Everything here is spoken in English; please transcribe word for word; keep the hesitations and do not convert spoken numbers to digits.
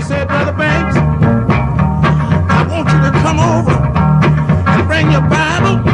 He said, Brother Banks, I want you to come over and bring your Bible